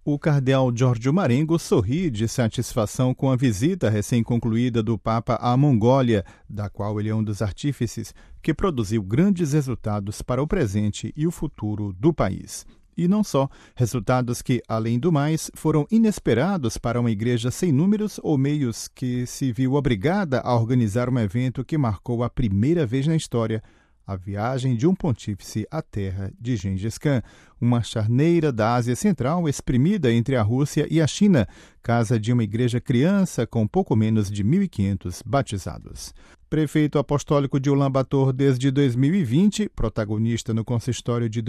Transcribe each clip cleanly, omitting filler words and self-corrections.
O cardeal Giorgio Marengo sorri de satisfação com a visita recém-concluída do Papa à Mongólia, da qual ele é um dos artífices, que produziu grandes resultados para o presente e o futuro do país. E não só, resultados que, além do mais, foram inesperados para uma igreja sem números ou meios que se viu obrigada a organizar um evento que marcou a primeira vez na história a viagem de um pontífice à terra de Gengis Khan, uma charneira da Ásia Central exprimida entre a Rússia e a China, casa de uma igreja criança com pouco menos de 1.500 batizados. Prefeito apostólico de Ulaanbaatar desde 2020, protagonista no consistório de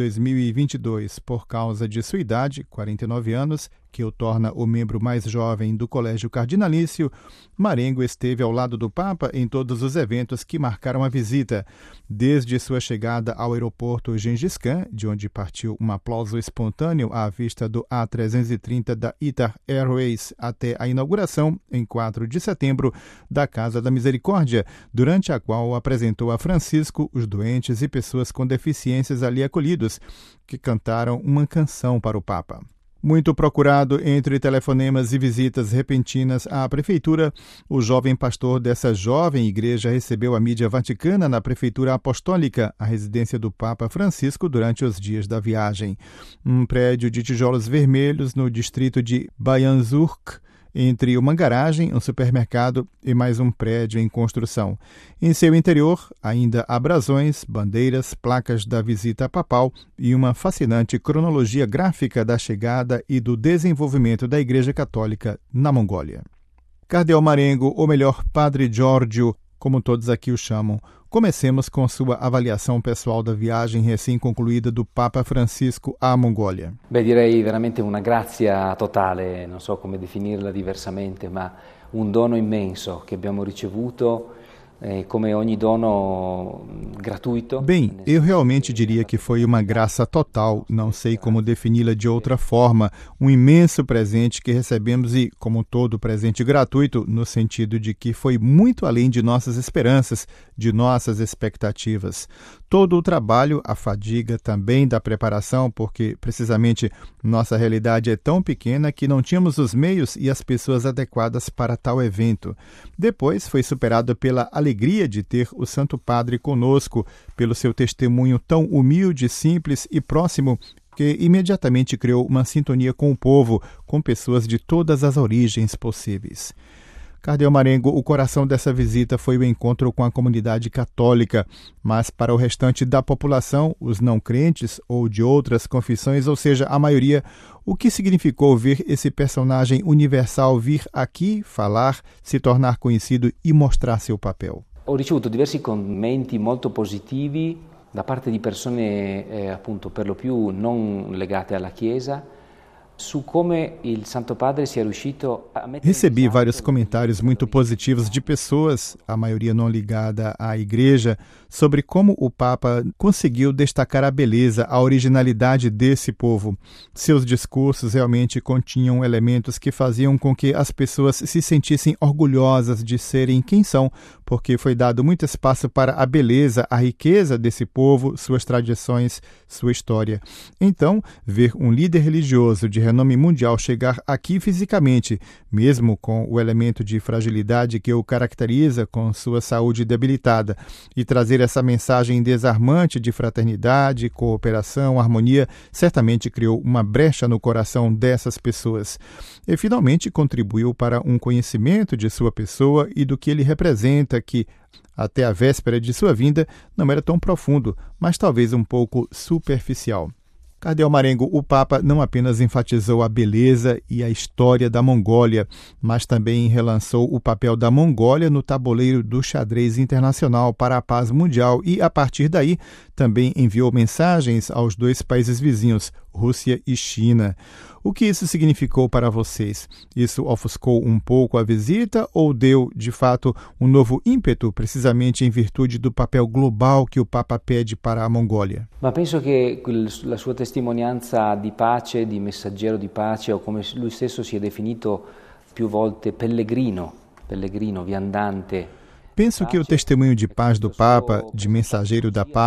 2022 por causa de sua idade, 49 anos, que o torna o membro mais jovem do Colégio Cardinalício, Marengo esteve ao lado do Papa em todos os eventos que marcaram a visita, desde sua chegada ao aeroporto Gengis Khan, de onde partiu um aplauso espontâneo à vista do A330 da Etihad Airways, até a inauguração, em 4 de setembro, da Casa da Misericórdia, durante a qual apresentou a Francisco os doentes e pessoas com deficiências ali acolhidos, que cantaram uma canção para o Papa. Muito procurado entre telefonemas e visitas repentinas à prefeitura, o jovem pastor dessa jovem igreja recebeu a mídia vaticana na prefeitura apostólica, a residência do Papa Francisco, durante os dias da viagem. Um prédio de tijolos vermelhos no distrito de Bayanzurk, entre uma garagem, um supermercado e mais um prédio em construção. Em seu interior, ainda há brasões, bandeiras, placas da visita papal e uma fascinante cronologia gráfica da chegada e do desenvolvimento da Igreja Católica na Mongólia. Cardeal Marengo, ou melhor, Padre Giorgio, como todos aqui o chamam, comecemos com sua avaliação pessoal da viagem recém-concluída do Papa Francisco à Mongólia. Direi veramente una grazia totale, non so come definirla diversamente, ma un dono immenso che abbiamo ricevuto, come ogni dono gratuito. Bem, eu realmente diria que foi uma graça total, não sei como defini-la de outra forma, um imenso presente que recebemos e, como todo presente gratuito, no sentido de que foi muito além de nossas esperanças, de nossas expectativas. Todo o trabalho, a fadiga também da preparação, porque precisamente nossa realidade é tão pequena que não tínhamos os meios e as pessoas adequadas para tal evento. Depois foi superado pela alegria de ter o Santo Padre conosco, pelo seu testemunho tão humilde, simples e próximo, que imediatamente criou uma sintonia com o povo, com pessoas de todas as origens possíveis. Cardeal Marengo, o coração dessa visita foi o encontro com a comunidade católica, mas para o restante da população, os não crentes ou de outras confissões, ou seja, a maioria, o que significou ver esse personagem universal vir aqui falar, se tornar conhecido e mostrar seu papel? Ho ricevuto diversi commenti molto positivi da parte di persone appunto per lo più non legate alla Chiesa. Recebi vários comentários muito positivos de pessoas, a maioria não ligada à igreja, sobre como o Papa conseguiu destacar a beleza, a originalidade desse povo. Seus discursos realmente continham elementos que faziam com que as pessoas se sentissem orgulhosas de serem quem são, porque foi dado muito espaço para a beleza, a riqueza desse povo, suas tradições, sua história. Então, ver um líder religioso de renome mundial chegar aqui fisicamente, mesmo com o elemento de fragilidade que o caracteriza com sua saúde debilitada, e trazer essa mensagem desarmante de fraternidade, cooperação, harmonia, certamente criou uma brecha no coração dessas pessoas. E finalmente contribuiu para um conhecimento de sua pessoa e do que ele representa, que até a véspera de sua vinda não era tão profundo, mas talvez um pouco superficial. Cardeal Marengo, o Papa não apenas enfatizou a beleza e a história da Mongólia, mas também relançou o papel da Mongólia no tabuleiro do xadrez internacional para a paz mundial e, a partir daí, também enviou mensagens aos dois países vizinhos, Rússia e China. O que isso significou para vocês? Isso ofuscou um pouco a visita ou deu, de fato, um novo ímpeto, precisamente em virtude do papel global que o Papa pede para a Mongólia? Ma penso che la sua testimonianza di pace, di messaggero di pace, o come lui stesso si è definito più volte pellegrino, viandante. Penso que o testemunho de paz do Papa, de mensageiro da paz,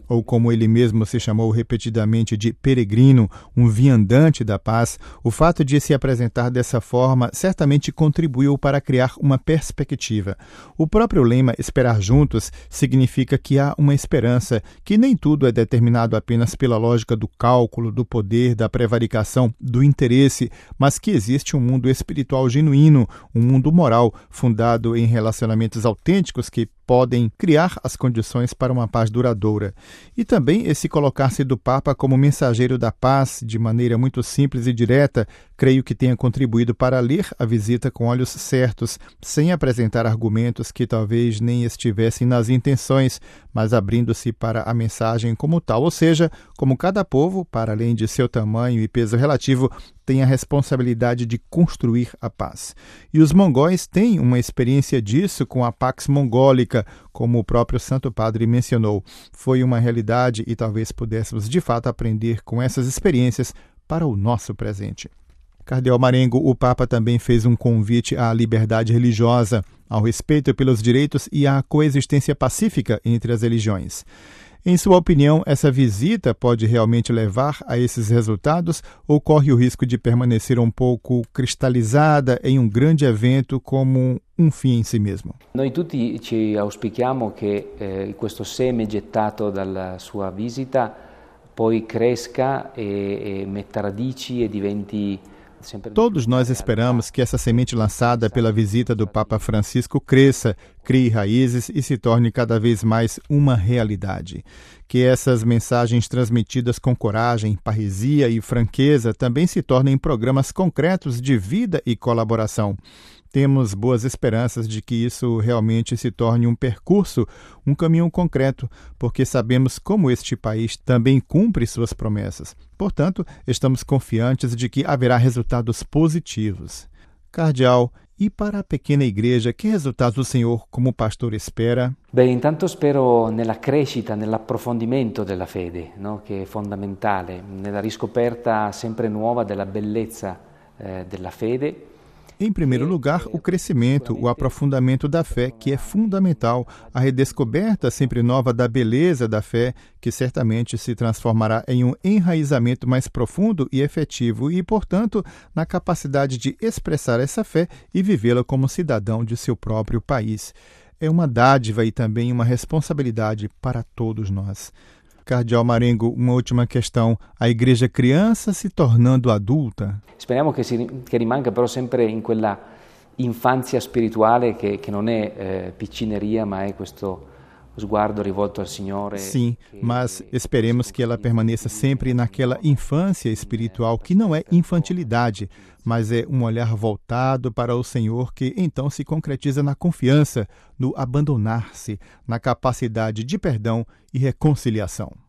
ou como ele mesmo se chamou repetidamente de peregrino, um viandante da paz, o fato de se apresentar dessa forma certamente contribuiu para criar uma perspectiva. O próprio lema Esperar Juntos significa que há uma esperança, que nem tudo é determinado apenas pela lógica do cálculo, do poder, da prevaricação, do interesse, mas que existe um mundo espiritual genuíno, um mundo moral fundado em relacionamentos autênticos que podem criar as condições para uma paz duradoura. E também esse colocar-se do Papa como mensageiro da paz de maneira muito simples e direta, creio que tenha contribuído para ler a visita com olhos certos, sem apresentar argumentos que talvez nem estivessem nas intenções, mas abrindo-se para a mensagem como tal, ou seja, como cada povo, para além de seu tamanho e peso relativo, tem a responsabilidade de construir a paz. E os mongóis têm uma experiência disso com a Pax Mongólica, como o próprio Santo Padre mencionou. Foi uma realidade e talvez pudéssemos de fato aprender com essas experiências para o nosso presente. Cardeal Marengo, o Papa também fez um convite à liberdade religiosa, ao respeito pelos direitos e à coexistência pacífica entre as religiões. Em sua opinião, essa visita pode realmente levar a esses resultados ou corre o risco de permanecer um pouco cristalizada em um grande evento como um fim em si mesmo? Noi tutti ci auspichiamo che questo seme gettato dalla sua visita poi cresca e metta radici e diventi. Todos nós esperamos que essa semente lançada pela visita do Papa Francisco cresça, crie raízes e se torne cada vez mais uma realidade. Que essas mensagens transmitidas com coragem, parresia e franqueza também se tornem programas concretos de vida e colaboração. Temos boas esperanças de que isso realmente se torne um percurso, um caminho concreto, porque sabemos como este país também cumpre suas promessas. Portanto, estamos confiantes de que haverá resultados positivos. Cardeal, e para a pequena igreja, que resultados o senhor, como pastor, espera? Beh, intanto spero nella crescita, nell'approfondimento della fede, no? Che è fondamentale, nella riscoperta sempre nuova della bellezza della fede. Em primeiro lugar, o crescimento, o aprofundamento da fé, que é fundamental, a redescoberta sempre nova da beleza da fé, que certamente se transformará em um enraizamento mais profundo e efetivo e, portanto, na capacidade de expressar essa fé e vivê-la como cidadão de seu próprio país. É uma dádiva e também uma responsabilidade para todos nós. Cardeal Marengo, uma última questão. A igreja criança se tornando adulta? Speriamo che rimanga però sempre in quella infanzia spirituale che non è piccineria, ma è questo sguardo rivolto al Signore. Sim, mas esperemos que ela permaneça sempre naquela infância espiritual que não é infantilidade, mas é um olhar voltado para o Senhor que então se concretiza na confiança, no abandonar-se, na capacidade de perdão e reconciliação.